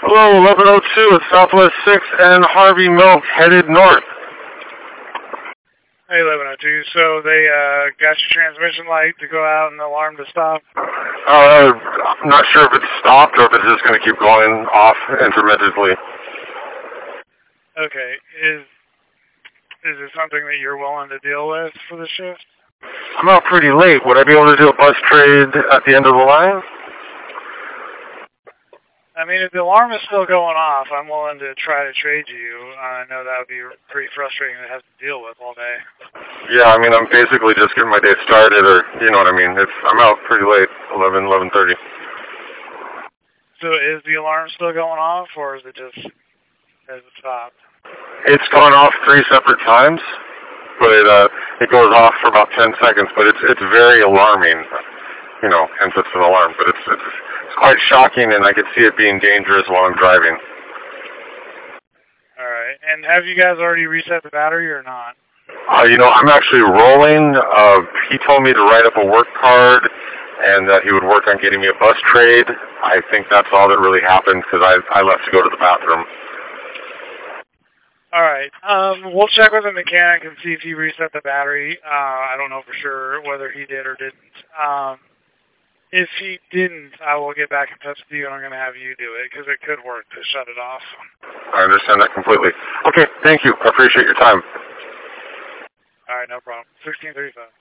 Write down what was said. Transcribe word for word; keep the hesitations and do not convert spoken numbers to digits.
Hello, eleven oh two at Southwest six and Harvey Milk headed north. Hey, eleven oh two. So they uh, got your transmission light to go out and the alarm to stop? Uh, I'm not sure if it's stopped or if it's just going to keep going off intermittently. Okay. Is is it something that you're willing to deal with for the shift? I'm out pretty late. Would I be able to do a bus trade at the end of the line? I mean, if the alarm is still going off, I'm willing to try to trade you. I know that would be pretty frustrating to have to deal with all day. Yeah, I mean, I'm basically just getting my day started, or, you know what I mean. It's, I'm out pretty late, eleven, eleven thirty. So is the alarm still going off, or is it just, has it stopped? It's gone off three separate times, but it, uh, it goes off for about ten seconds, but it's, it's very alarming, you know, hence it's an alarm, but it's, it's, it's quite shocking, and I could see it being dangerous while I'm driving. All right. And have you guys already reset the battery or not? Uh, you know, I'm actually rolling. Uh, he told me to write up a work card and that he would work on getting me a bus trade. I think that's all that really happened because I, I left to go to the bathroom. All right. Um, we'll check with the mechanic and see if he reset the battery. Uh, I don't know for sure whether he did or didn't. Um, if he didn't, I will get back in touch with you, and I'm going to have you do it because it could work to shut it off. I understand that completely. Okay, thank you. I appreciate your time. All right, no problem. sixteen thirty-five.